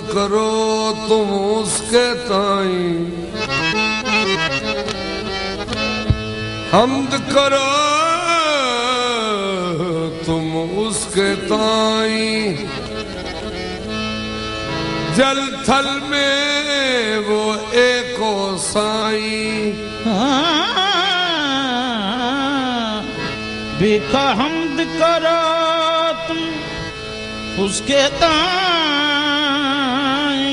करो तुम उसके ताई, हम्द करो तुम उसके ताई। जल थल में वो एको साई, बिका हम्द करो तुम उसके ताई।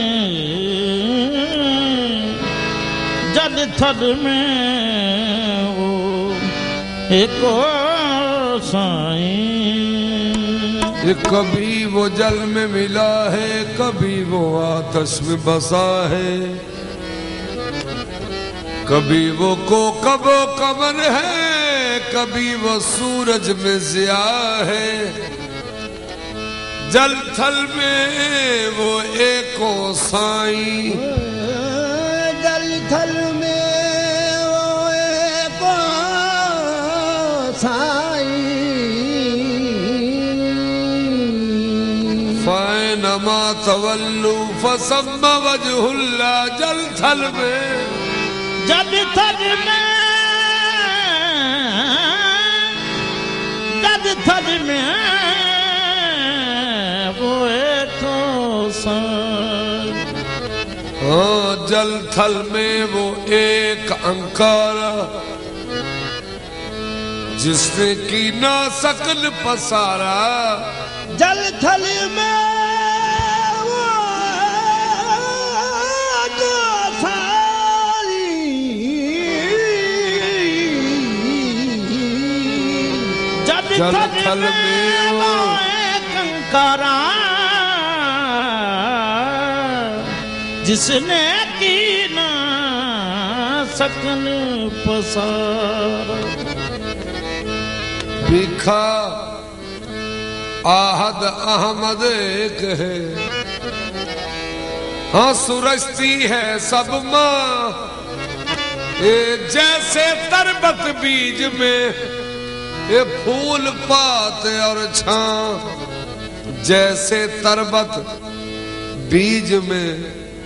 जल थल में वो एको साई। कभी वो जल में मिला है, कभी वो आतश में बसा है, कभी वो कोकबो कमर है, कभी वो सूरज में ज़िया है। जल थल में वो एको साई, जल थल में वो एको साई। फैनमा तवल्लु फसम्मा वजहुल्लाह। जल थल में, जल थल में, जल थल में वो एको साई। हाँ, जल थल में वो एक अंकारा, जिसने की ना सकल पसारा। जल थल में वो एको साई। जल थल में वो एक अंकारा, जिसने की ना सकल पसारा। बिखा आहद अहमद एक है, हाँ सुरजती है सब माँ। ये जैसे तरबत बीज में ये फूल पात और छां, जैसे तरबत बीज में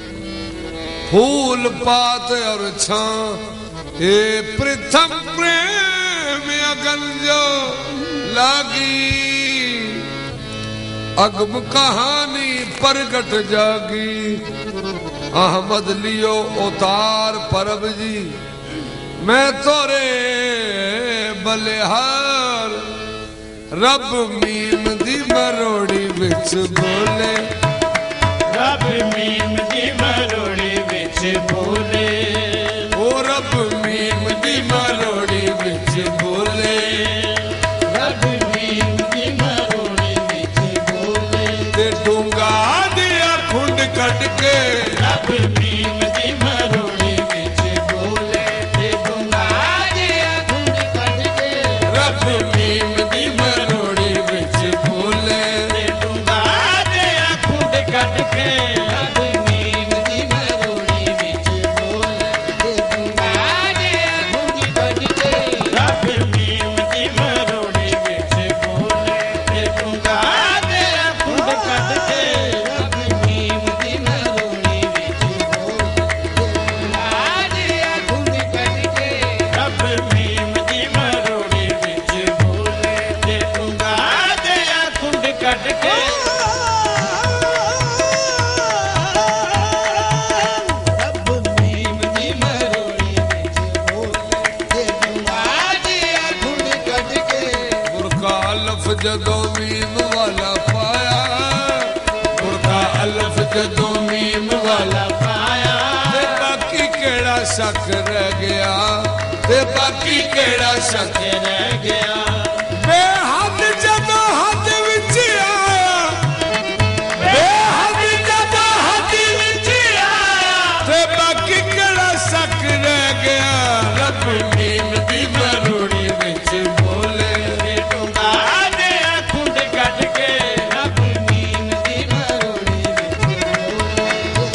फूल पात और छां। ये प्रथम प्रेम अगन जो लागी, अगम कहानी प्रगट जागी। अहमद लियो उतार परब जी, मैं तोरे बलिहार। रब मीम दी मरोड़ी विच बोले, रब मीम दी मरोड़ी विच बोले। ओ रब मीम दी मरोड़ी विच बोले, रब मीम दी मरोड़ी विच बोले। ते डूंगा दिया खुंड कट के, रब मीम दी मरोड़ी विच बोले। ते डूंगा दिया खुंड कट के, रब मीम दी मरोड़ी विच बोले। ते डूंगा दिया खुंड कट के, रब मीम दी मरोड़ी विच बोले। ते डूंगा दिया खुंड कट के, रब मीम दी मरोड़ी विच बोले। ते डूंगा दिया खुंड कट के, रब मीम दी मरोड़ी विच बोले। रब मीम दी मरोड़ी विच बोले। ते डूंगा दिया खुंड कट के, रब मीम दी मरोड़ी विच बोले। ते डूंगा दिया खुंड कट के। बुरका अल्फ जदों मीम वाला पाया, बुरका अल्फ जदों मीम वाला पाया, ते बाकी केड़ा शक रह गया, ते बाकी केड़ा शक रह गया। बेहद जदों हद विच आया, बेहद जदों हद विच आया, ते बाकी केड़ा शक रह गया। रब मीम दी मरोड़ी विच बोले, ते डूंगा दिया खुंड कट के, रब मीम दी मरोड़ी विच बोले।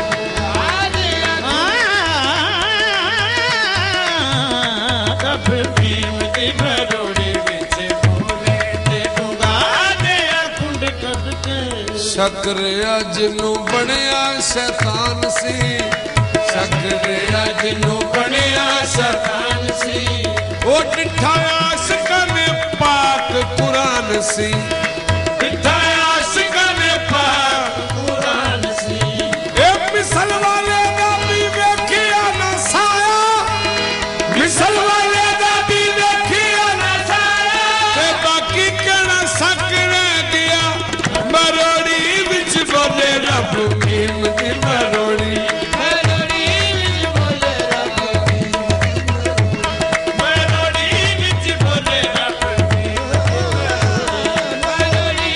रब मीम दी मरोड़ी विच बोले। ते डूंगा दिया खुंड कट के, ਸ਼ਕਰਿਆ ਜਿਹਨੂੰ ਬਣਿਆ ਸ਼ੈਤਾਨ ਸੀ, ਸ਼ਕਰਿਆ ਜਿਹਨੂੰ ਬਣਿਆ ਸ਼ੈਤਾਨ ਸੀ। ਉਹ ਡਿੱਠਾ ਆਸ਼ਕਾਂ ਨੇ ਪਾਕ ਕੁਰਾਨ ਸੀ, ਡਿੱਠਾ ਆਸ਼ਕਾਂ ਨੇ ਪਾਕ ਕੁਰਾਨ ਸੀ। ਇਹ ਮਿਸਲ ਵਾਲੇ ਦਾ ਵੀ ਵੇਖਿਆ ਨਾ ਸਾਇਆ, ਮਿਸਲ ਵਾਲੇ ਦਾ ਵੀ ਵੇਖਿਆ ਨਾ ਸਾਇਆ। ਤੇ ਬਾਕੀ ਕਹਿਣਾ ਸੱਕ ਰਹਿ ਗਿਆ, ਮਰੋੜੀ ਵਿੱਚ ਬੋਲੇ ਰੱਬ ਮੀਮ ਦੀ ਮਰੋੜੀ, ਮਰੋੜੀ ਵਿੱਚ ਬੋਲੇ ਰੱਬ ਮੀਮ ਦੀ ਮਰੋੜੀ, ਮਰੋੜੀ ਵਿੱਚ ਬੋਲੇ ਰੱਬ ਮੀਮ ਦੀ ਮਰੋੜੀ,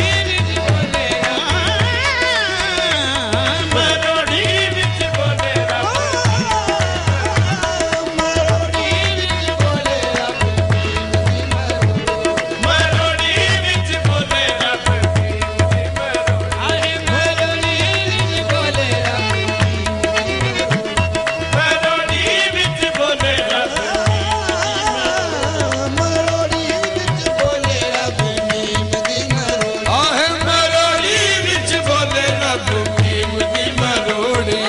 ਮਰੋੜੀ ਵਿੱਚ ਬੋਲੇ ਰੱਬ, ਮਰੋੜੀ ਵਿੱਚ ਬੋਲੇ ਰੱਬ ਮੀਮ ਦੀ ਮਰੋੜੀ, ਮਰੋੜੀ ਵਿੱਚ ਬੋਲੇ ਰੱਬ ਮੀਮ ਦੀ ਮਰੋੜੀ, ਅਰੇ ਮਰੋੜੀ ਵਿੱਚ ਬੋਲੇ ਰੱਬ ਮਰੋੜੀ ਵਿੱਚ ਬੋਲੇ ਰੱਬ, ਮਰੋੜੀ ਵਿੱਚ ਬੋਲੇ ਰੱਬ ਮੀਮ ਦੀ ਮਰੋੜੀ, ਆਹੇ ਮਰੋੜੀ ਵਿੱਚ ਬੋਲੇ ਰੱਬ ਮੀਮ ਦੀ ਮਰੋੜੀ।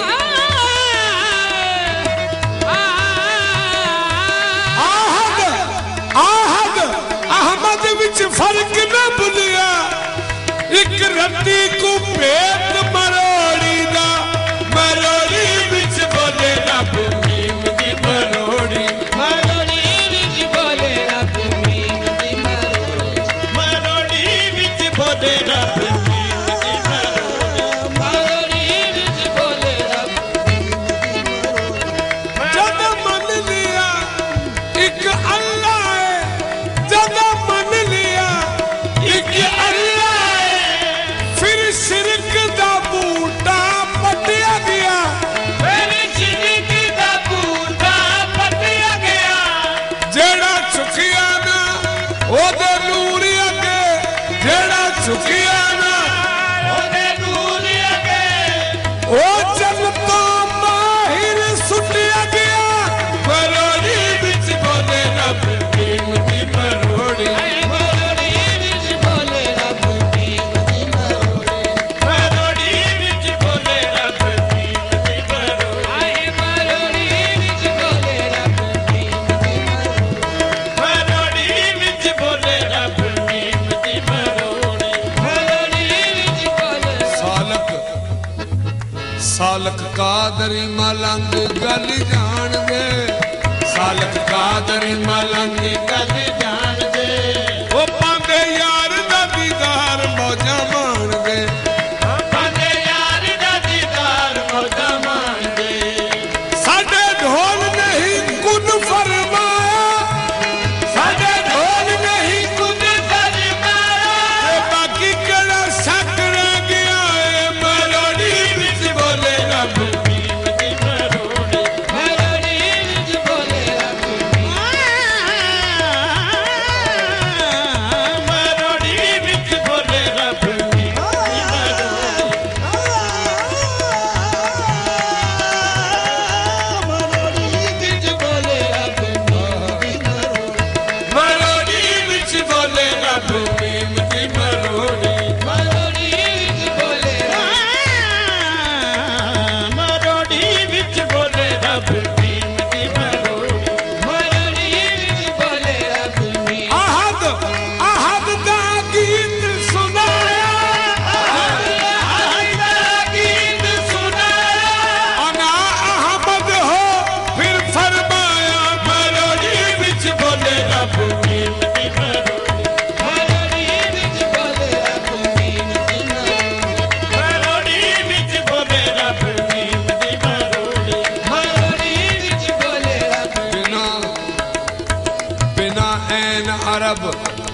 ਆਹਦ ਅਹਮਦ ਵਿੱਚ ਫਰਕ ਨਾ ਭੁੱਲਿਆ, ਇੱਕ ਰੱਤੀ ਕੋ ਭੇਤ ਮਰੋੜੀ ਦਾ, ਮਰੋੜੀ ਵਿੱਚ ਬੋਲੇ ਰੱਬ ਮੀਮ ਦੀ ਮਰੋੜੀ, ਮਰੋੜੀ ਵਿੱਚ ਬੋਲੇ ਰੱਬ ਮੀਮ ਦੀ ਮਰੋੜੀ, ਮਰੋੜੀ ਵਿੱਚ ਬੋਲੇ ਰੱਬ ਮੀਮ ਦੀ ਮਰੋੜੀ, ਮਰੋੜੀ ਵਿੱਚ ਬੋਲੇ ਰੱਬ ਮੀਮ ਦੀ ਮਰੋੜੀ। ਜਦ ਮੰਨ ਲਿਆ ਇੱਕ ਅੱਲਾ ਹੈ, ਜਦ ਮੰਨ ਲਿਆ ਇੱਕ ਅੱਲਾ ਹੈ, ਫਿਰ ਸ਼ਿਰਕ ਦਾ ਬੂਟਾ ਪੱਟਿਆ ਗਿਆ, ਫਿਰ ਸ਼ਿਰਕ ਦਾ ਬੂਟਾ ਪੱਟਿਆ ਗਿਆ। ਜਿਹੜਾ ਝੁਕਿਆ ਨਾ ਉਹਦੇ ਨੂਰ ਅੱਗੇ, ਜਿਹੜਾ ਝੁਕਿਆ ਨਾ ਉਹਦੇ ਨੂਰ ਅੱਗੇ, ਉਹ ਜੰਨਤਾਂ ਮਾਹਿਰ ਸੁੱਟਿਆ ਗਿਆ। ਮਰੋੜੀ ਵਿੱਚ ਬੋਲੇ ਰੱਬ ਮੀਮ ਦੀ ਮਰੋੜੀ, ਮਰੋੜੀ ਵਿੱਚ ਬੋਲੇ ਰੱਬ ਮੀਮ ਦੀ ਮਰੋੜੀ, ਮਰੋੜੀ ਵਿੱਚ ਬੋਲੇ ਰੱਬ ਮੀਮ ਦੀ ਮਰੋੜੀ, ਮਰੋੜੀ ਵਿੱਚ ਬੋਲੇ ਰੱਬ ਮੀਮ ਦੀ ਮਰੋੜੀ, ਮਰੋੜੀ ਵਿੱਚ ਬੋਲੇ ਰੱਬ ਮੀਮ ਦੀ ਮਰੋੜੀ, ਮਰੋੜੀ ਵਿੱਚ ਬੋਲੇ। ਸਾਲਕ ਸਾਲਕ ਕਾਦਰੀ ਮਲੰਗ ਗੱਲ ਜਾਣਦੇ, ਸਾਲਕ ਕਾਦਰੀ ਮਲੰਗ ਗੱਲ ਜਾਣਦੇ। ਉਹ ਪਾਂਦੇ ਯਾਰ ਦਾ ਦੀਦਾਰ ਮੌਜਾਂ ਮਾਣਦੇ, ਪਾਂਦੇ ਯਾਰ ਦਾ ਦੀਦਾਰ ਮੌਜਾਂ ਮਾਣਦੇ। ਸਾਡੇ ਢੋਲ ਨਹੀਂ ਕੁਨ ਫਰਮਾਇਆ, ਸਾਡੇ ਢੋਲ ਨਹੀਂ ਕੁਨ ਫਰਮਾਇਆ। ਤੇ ਬਾਕੀ ਕਿਹੜਾ ਸ਼ੱਕ ਰਹਿ ਗਿਆ ਏ, ਮਰੋੜੀ ਵਿੱਚ ਬੋਲੇ ਰੱਬ ਮੀਮ ਦੀ ਮਰੋੜੀ, ਮਰੋੜੀ ਵਿੱਚ ਬੋਲੇ ਰੱਬ ਮੀਮ, ਮਰੋੜੀ ਵਿੱਚ ਬੋਲੇ ਰੱਬ ਮੀਮ ਦੀ ਮਰੋੜੀ, ਮਰੋੜੀ ਵਿੱਚ ਬੋਲੇ ਰੱਬ ਮੀਮ ਦੀ ਮਰੋੜੀ, ਮਰੋੜੀ ਵਿੱਚ ਬੋਲੇ ਰੱਬ ਮੀਮ ਦੀ ਮਰੋੜੀ, ਮਰੋੜੀ ਵਿੱਚ ਬੋਲੇ ਮਰੋੜੀ ਵਿੱਚ ਬੋਲੇ ਰੱਬ ਮੀਮ ਦੀ ਮਰੋੜੀ, ਮਰੋੜੀ ਵਿੱਚ ਬੋਲੇ ਰੱਬ ਮੀਮ। ਆਹਦ ਦਾ ਗੀਤ ਸੁਣਾਇਆ, ਆਹਦ ਦਾ ਗੀਤ ਸੁਣਾਇਆ। ਅਨਾ ਅਹਮਦ ਹੋ ਫਿਰ ਫਰਮਾਇਆ, ਮਰੋੜੀ ਵਿੱਚ ਬੋਲੇ ਰੱਬ ਮੀਮ ਦੀ ਮਰੋੜੀ, ਮਰੋੜੀ ਵਿੱਚ ਬੋਲੇ ਰੱਬ ਮੀਮ ਦੀ ਮਰੋੜੀ, ਮਰੋੜੀ ਵਿੱਚ ਬੋਲੇ ਰੱਬ ਮੀਮ ਦੀ ਮਰੋੜੀ, ਮਰੋੜੀ ਵਿੱਚ ਬੋਲੇ ਰੱਬ। ਬਿਨਾ ਐਨ ਅਰਬ